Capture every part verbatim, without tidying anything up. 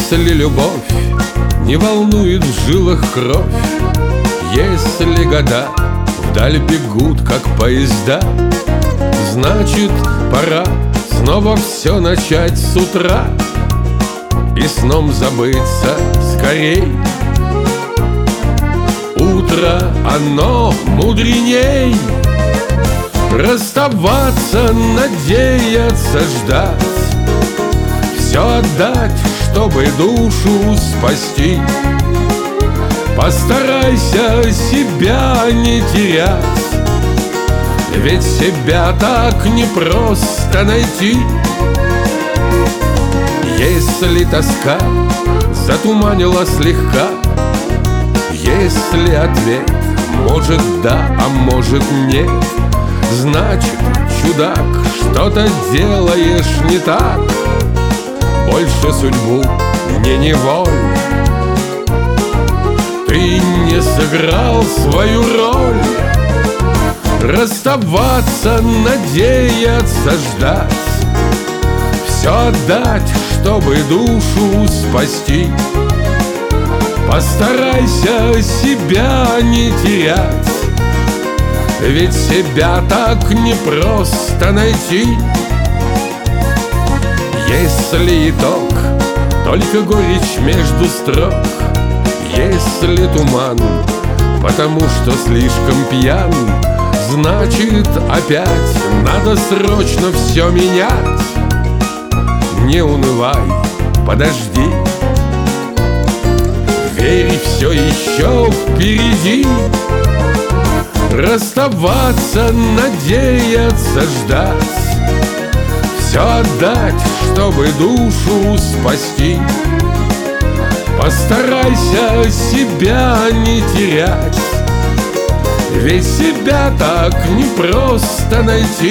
Если любовь не волнует в жилах кровь, если года вдаль бегут, как поезда, значит, пора снова все начать с утра и сном забыться скорей. Утро, оно мудреней. Расставаться, надеяться, ждать, все отдать, чтобы душу спасти. Постарайся себя не терять, ведь себя так непросто найти. Если тоска затуманила слегка, если ответ может да, а может нет, значит, чудак, что-то делаешь не так. Больше судьбу не неволь, ты не сыграл свою роль. Расставаться, надеяться, ждать, все отдать, чтобы душу спасти. Постарайся себя не терять, ведь себя так непросто найти. Если итог только горечь между строк, если туман, потому что слишком пьян, значит, опять надо срочно все менять. Не унывай, подожди, верь, все еще впереди. Расставаться, надеяться, ждать, все отдать, чтобы душу спасти. Постарайся себя не терять, ведь себя так непросто найти.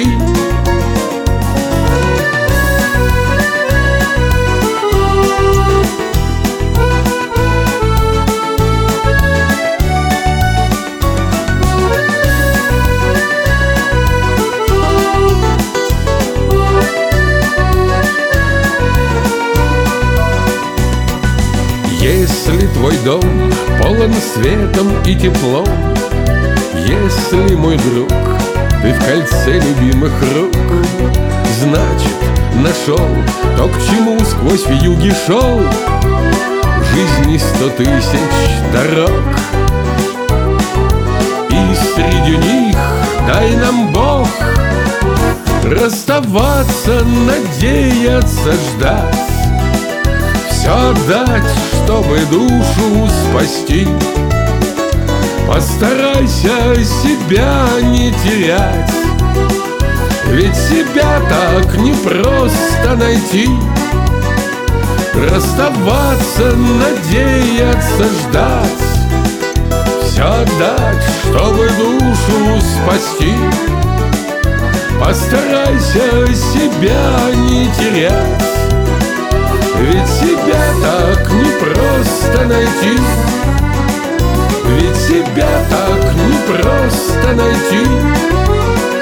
Если твой дом полон светом и теплом, если, мой друг, ты в кольце любимых рук, значит, нашел то, к чему сквозь вьюги шел. В жизни сто тысяч дорог, и среди них дай нам Бог расставаться, надеяться, ждать, все отдать, чтобы душу спасти. Постарайся себя не терять, ведь себя так непросто найти. Расставаться, надеяться, ждать, все отдать, чтобы душу спасти. Постарайся себя не терять, ведь себя так непросто найти. Ведь себя так непросто найти.